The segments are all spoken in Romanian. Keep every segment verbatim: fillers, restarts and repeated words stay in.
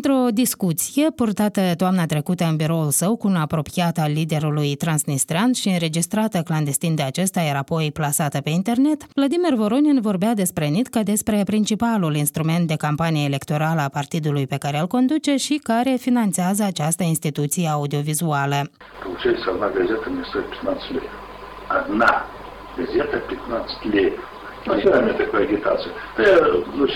Într-o discuție purtată toamna trecută în biroul său cu un apropiat al liderului transnistrean și înregistrată clandestin de acesta, iar apoi plasată pe internet, Vladimir Voronin vorbea despre N I T ca despre principalul instrument de campanie electorală a partidului pe care îl conduce și care finanțează această instituție audiovizuală. Получается, одна газета мне стоит пятнадцать лей. Одна газета пятнадцать лей. Ну, вчера у меня такая агитация. Я лучше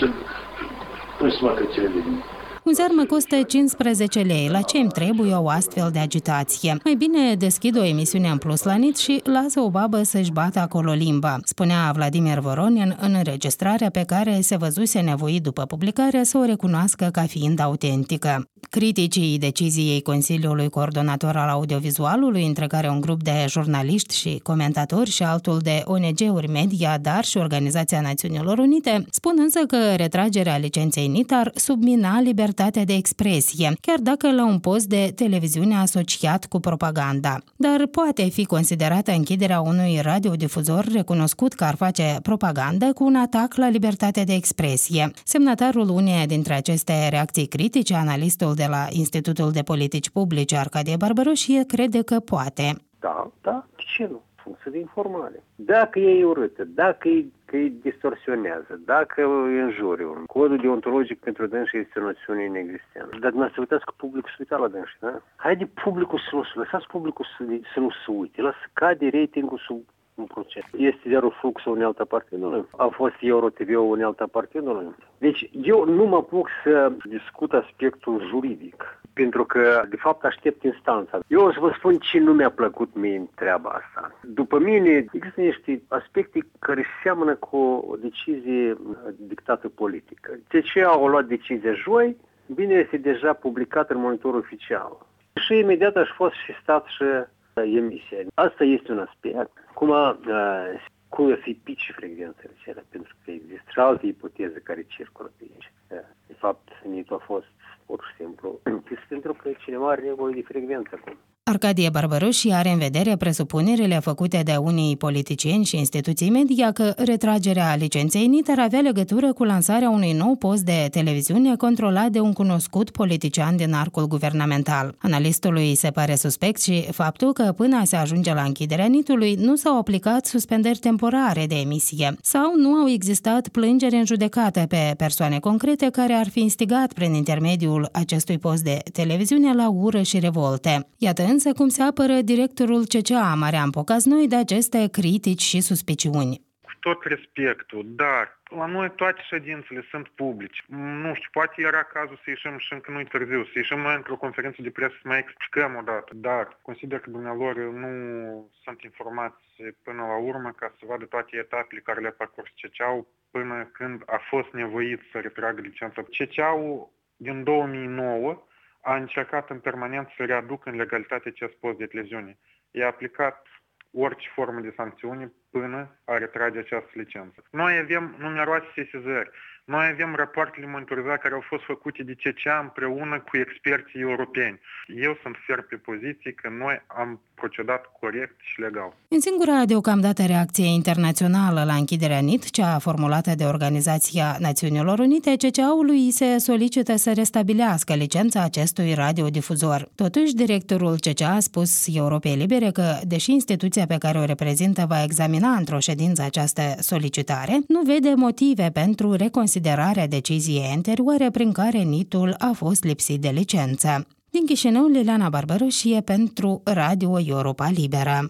пусть смотрит телевидение. Un ziar mă costă cincisprezece lei. La ce îmi trebuie o astfel de agitație? Mai bine deschid o emisiune în plus la N I T și lasă o babă să-și bată acolo limba, spunea Vladimir Voronin în înregistrarea pe care se văzuse nevoit după publicare să o recunoască ca fiind autentică. Criticii deciziei Consiliului Coordonator al Audiovizualului, între care un grup de jurnaliști și comentatori și altul de O N G-uri media, dar și Organizația Națiunilor Unite, spun însă că retragerea licenței N I T ar submina libertatea de expresie, chiar dacă la un post de televiziune asociat cu propaganda. Dar poate fi considerată închiderea unui radiodifuzor recunoscut că ar face propagandă cu un atac la libertatea de expresie. Semnatarul uneia dintre aceste reacții critice, analistul de la Institutul de Politici Publice, Arcadie Barbaroșie, crede că poate. Da, da, de ce nu? Funcție de informare. Dacă e urâtă, dacă îi, că îi distorsionează, dacă îi înjuriu, codul deontologic pentru dânsi este o noțiune inexistentă. Dar nu să uitați că publicul se uita la dânsi, da? Haide publicul să nu se lăsați publicul să, să nu se uite, lasă cade ratingul sub un procent. Este zero fluxul unealta partidului. A fost Euro T V-ul unealta partidului. Deci eu nu mă apuc să discut aspectul juridic, pentru că de fapt aștept instanța. Eu o să vă spun ce nu mi-a plăcut mie în treaba asta. După mine există niște aspecte care seamănă cu o decizie dictată politică. De ce au luat decizia joi? Bine, este deja publicat în monitorul oficial. Și imediat aș fost și stat și emisia. Asta este un aspect. Cum a, cum a fi pici frecvențele cele, pentru că există și alte ipoteze care circulă pe aici. De fapt, N I T a fost pur și simplu pentru că cineva are nevoie de frecvență acum. Arcadie Barbaroșie are în vedere presupunerile făcute de unii politicieni și instituții media că retragerea licenței N I T ar avea legătură cu lansarea unui nou post de televiziune controlat de un cunoscut politician din arcul guvernamental. Analistului se pare suspect și faptul că până se ajunge la închiderea N I T-ului nu s-au aplicat suspendări temporare de emisie sau nu au existat plângeri în judecată pe persoane concrete care ar fi instigat prin intermediul acestui post de televiziune la ură și revolte. Iată însă cum se apără directorul C C A, Marian Pocaznoi, de aceste critici și suspiciuni. Cu tot respectul, dar la noi toate ședințele sunt publice. Nu știu, poate era cazul să ieșim și încă nu-i târziu, să ieșim noi într-o conferință de presă să mai explicăm o dată, dar consider că dumnealor nu sunt informați până la urmă ca să vadă toate etapele care le-a parcurs C C A-ul până când a fost nevoit să retragă licența. C C A-ul din două mii nouă a încercat în permanent să readucă în legalitate acest post de televiziune. I-a aplicat orice formă de sancțiune până a retrage această licență. Noi avem numeroase sesizări. Noi avem rapoartele monitorizate care au fost făcute de C C A împreună cu experții europeni. Eu sunt ferm pe poziție că noi am procedat corect și legal. În singura deocamdată reacție internațională la închiderea N I T, cea formulată de Organizația Națiunilor Unite, C C A-ului se solicită să restabilească licența acestui radiodifuzor. Totuși, directorul C C A a spus Europei Libere că, deși instituția pe care o reprezintă va examina într-o ședință această solicitare, nu vede motive pentru reconsiderarea deciziei anterioare prin care N I T-ul a fost lipsit de licență. Din Chișinău, Liliana Barbaroșie pentru Radio Europa Liberă.